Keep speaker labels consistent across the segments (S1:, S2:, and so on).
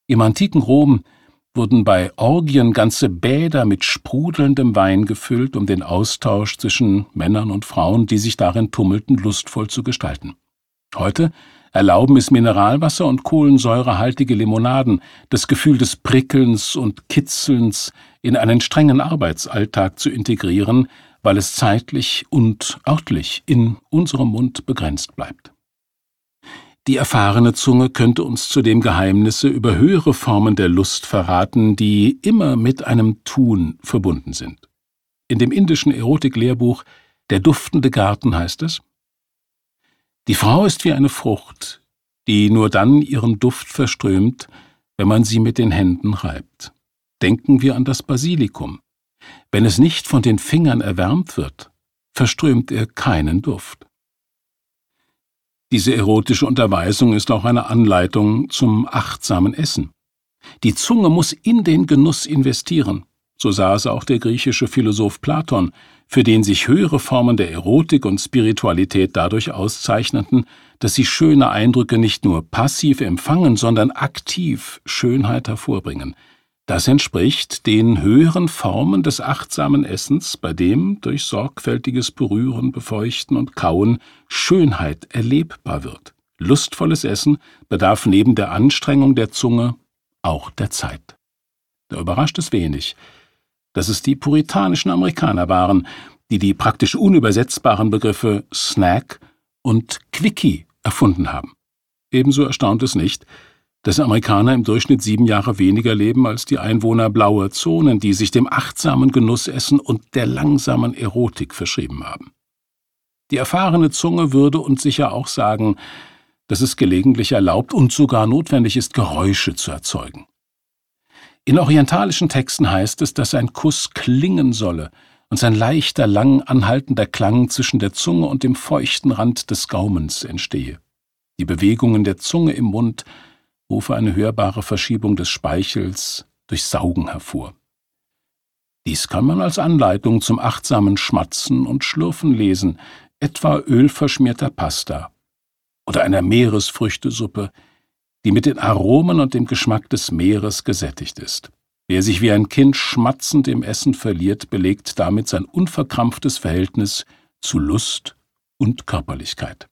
S1: Im antiken Rom wurden bei Orgien ganze Bäder mit sprudelndem Wein gefüllt, um den Austausch zwischen Männern und Frauen, die sich darin tummelten, lustvoll zu gestalten. Heute erlauben es Mineralwasser und kohlensäurehaltige Limonaden, das Gefühl des Prickelns und Kitzelns in einen strengen Arbeitsalltag zu integrieren, weil es zeitlich und örtlich in unserem Mund begrenzt bleibt. Die erfahrene Zunge könnte uns zudem Geheimnisse über höhere Formen der Lust verraten, die immer mit einem Tun verbunden sind. In dem indischen Erotiklehrbuch »Der duftende Garten« heißt es: Die Frau ist wie eine Frucht, die nur dann ihren Duft verströmt, wenn man sie mit den Händen reibt. Denken wir an das Basilikum. Wenn es nicht von den Fingern erwärmt wird, verströmt er keinen Duft. Diese erotische Unterweisung ist auch eine Anleitung zum achtsamen Essen. Die Zunge muss in den Genuss investieren, so sah es auch der griechische Philosoph Platon, für den sich höhere Formen der Erotik und Spiritualität dadurch auszeichneten, dass sie schöne Eindrücke nicht nur passiv empfangen, sondern aktiv Schönheit hervorbringen. Das entspricht den höheren Formen des achtsamen Essens, bei dem durch sorgfältiges Berühren, Befeuchten und Kauen Schönheit erlebbar wird. Lustvolles Essen bedarf neben der Anstrengung der Zunge auch der Zeit. Da überrascht es wenig, dass es die puritanischen Amerikaner waren, die die praktisch unübersetzbaren Begriffe Snack und Quickie erfunden haben. Ebenso erstaunt es nicht, dass Amerikaner im Durchschnitt 7 Jahre weniger leben als die Einwohner blauer Zonen, die sich dem achtsamen Genussessen und der langsamen Erotik verschrieben haben. Die erfahrene Zunge würde uns sicher auch sagen, dass es gelegentlich erlaubt und sogar notwendig ist, Geräusche zu erzeugen. In orientalischen Texten heißt es, dass ein Kuss klingen solle und sein leichter, lang anhaltender Klang zwischen der Zunge und dem feuchten Rand des Gaumens entstehe. Die Bewegungen der Zunge im Mund rufe eine hörbare Verschiebung des Speichels durch Saugen hervor. Dies kann man als Anleitung zum achtsamen Schmatzen und Schlürfen lesen, etwa ölverschmierter Pasta oder einer Meeresfrüchtesuppe, die mit den Aromen und dem Geschmack des Meeres gesättigt ist. Wer sich wie ein Kind schmatzend im Essen verliert, belegt damit sein unverkrampftes Verhältnis zu Lust und Körperlichkeit.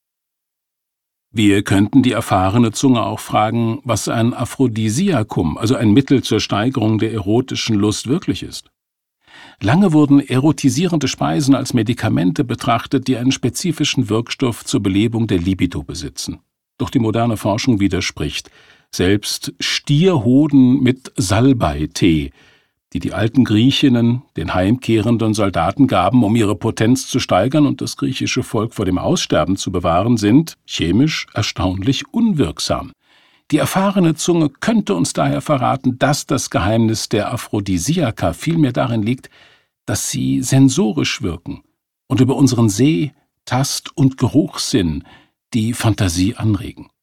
S1: Wir könnten die erfahrene Zunge auch fragen, was ein Aphrodisiakum, also ein Mittel zur Steigerung der erotischen Lust, wirklich ist. Lange wurden erotisierende Speisen als Medikamente betrachtet, die einen spezifischen Wirkstoff zur Belebung der Libido besitzen. Doch die moderne Forschung widerspricht. Selbst Stierhoden mit Salbeitee, die die alten Griechinnen den heimkehrenden Soldaten gaben, um ihre Potenz zu steigern und das griechische Volk vor dem Aussterben zu bewahren, sind chemisch erstaunlich unwirksam. Die erfahrene Zunge könnte uns daher verraten, dass das Geheimnis der Aphrodisiaka vielmehr darin liegt, dass sie sensorisch wirken und über unseren Seh-, Tast- und Geruchssinn die Fantasie anregen.